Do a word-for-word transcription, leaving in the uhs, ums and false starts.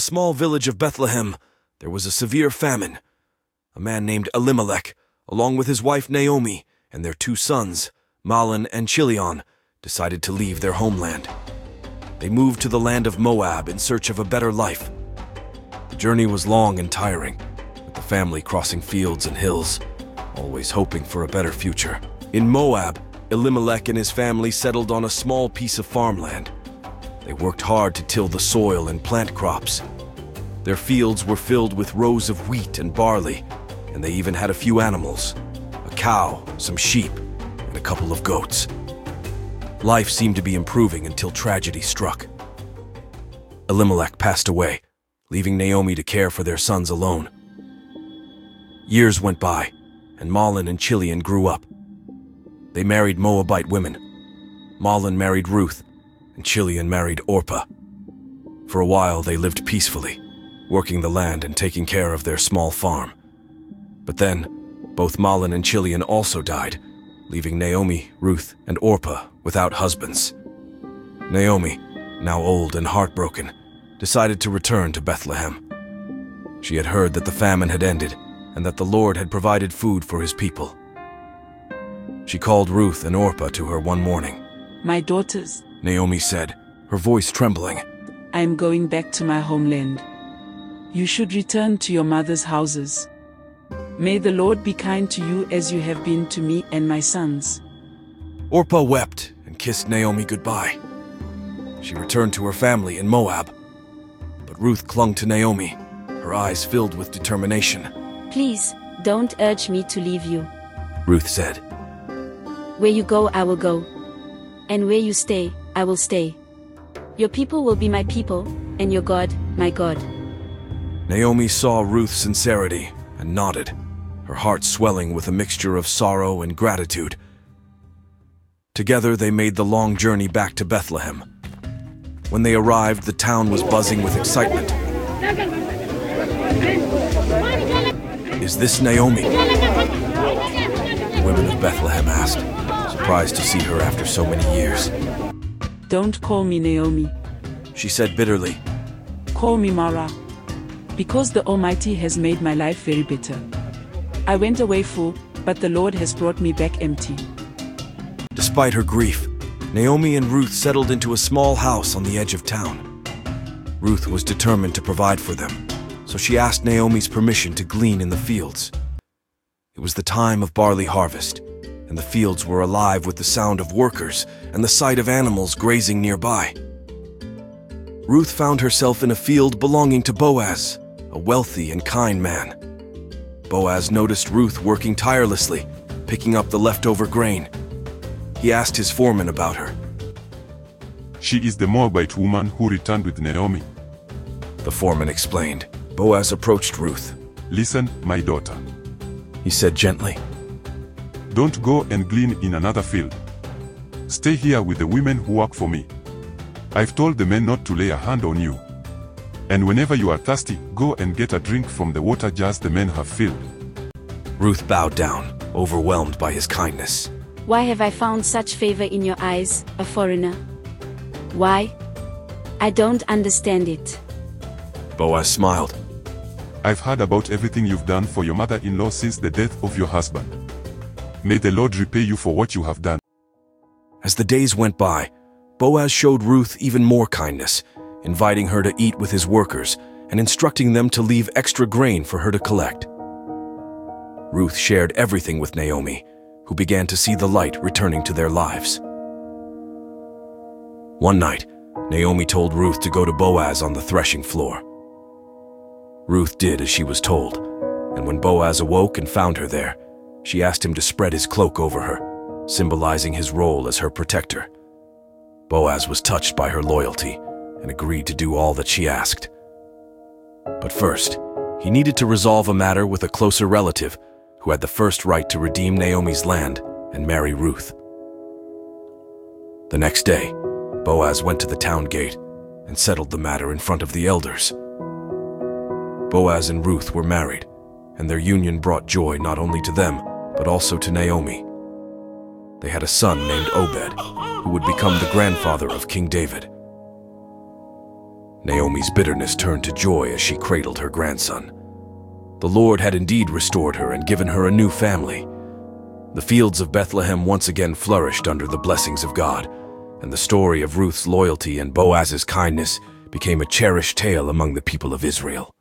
small village of Bethlehem, there was a severe famine. A man named Elimelech, along with his wife Naomi and their two sons, Mahlon and Chilion, decided to leave their homeland. They moved to the land of Moab in search of a better life. The journey was long and tiring, with the family crossing fields and hills, always hoping for a better future. In Moab, Elimelech and his family settled on a small piece of farmland. They worked hard to till the soil and plant crops. Their fields were filled with rows of wheat and barley, and they even had a few animals, a cow, some sheep, and a couple of goats. Life seemed to be improving until tragedy struck. Elimelech passed away, leaving Naomi to care for their sons alone. Years went by, and Mahlon and Chilion grew up. They married Moabite women. Mahlon married Ruth, and Chilion married Orpah. For a while they lived peacefully, working the land and taking care of their small farm. But then, both Mahlon and Chilion also died, leaving Naomi, Ruth, and Orpah without husbands. Naomi, now old and heartbroken, decided to return to Bethlehem. She had heard that the famine had ended and that the Lord had provided food for his people. She called Ruth and Orpah to her one morning. "My daughters," Naomi said, her voice trembling, "I am going back to my homeland. You should return to your mother's houses. May the Lord be kind to you as you have been to me and my sons." Orpah wept and kissed Naomi goodbye. She returned to her family in Moab. But Ruth clung to Naomi, her eyes filled with determination. "Please, don't urge me to leave you. Ruth said. Where you go, I will go. And where you stay, I will stay. Your people will be my people, and your God, my God." Naomi saw Ruth's sincerity and nodded, her heart swelling with a mixture of sorrow and gratitude. Together they made the long journey back to Bethlehem. When they arrived, the town was buzzing with excitement. "Is this Naomi?" The women of Bethlehem asked, surprised to see her after so many years. "Don't call me Naomi," she said bitterly. "Call me Mara, because the Almighty has made my life very bitter. I went away full, but the Lord has brought me back empty." Despite her grief, Naomi and Ruth settled into a small house on the edge of town. Ruth was determined to provide for them, so she asked Naomi's permission to glean in the fields. It was the time of barley harvest, and the fields were alive with the sound of workers and the sight of animals grazing nearby. Ruth found herself in a field belonging to Boaz, a wealthy and kind man. Boaz noticed Ruth working tirelessly, picking up the leftover grain. He asked his foreman about her. "She is the Moabite woman who returned with Naomi," the foreman explained. Boaz approached Ruth. "Listen, my daughter," he said gently. "Don't go and glean in another field. Stay here with the women who work for me. I've told the men not to lay a hand on you. And whenever you are thirsty, go and get a drink from the water jars the men have filled." Ruth bowed down, overwhelmed by his kindness. "Why have I found such favor in your eyes, a foreigner? Why? I don't understand it." Boaz smiled. "I've heard about everything you've done for your mother-in-law since the death of your husband. May the Lord repay you for what you have done." As the days went by, Boaz showed Ruth even more kindness, inviting her to eat with his workers and instructing them to leave extra grain for her to collect. Ruth shared everything with Naomi, who began to see the light returning to their lives. One night, Naomi told Ruth to go to Boaz on the threshing floor. Ruth did as she was told, and when Boaz awoke and found her there, she asked him to spread his cloak over her, symbolizing his role as her protector. Boaz was touched by her loyalty and agreed to do all that she asked. But first, he needed to resolve a matter with a closer relative who had the first right to redeem Naomi's land and marry Ruth. The next day, Boaz went to the town gate and settled the matter in front of the elders. Boaz and Ruth were married, and their union brought joy not only to them, but also to Naomi. They had a son named Obed, who would become the grandfather of King David. Naomi's bitterness turned to joy as she cradled her grandson. The Lord had indeed restored her and given her a new family. The fields of Bethlehem once again flourished under the blessings of God, and the story of Ruth's loyalty and Boaz's kindness became a cherished tale among the people of Israel.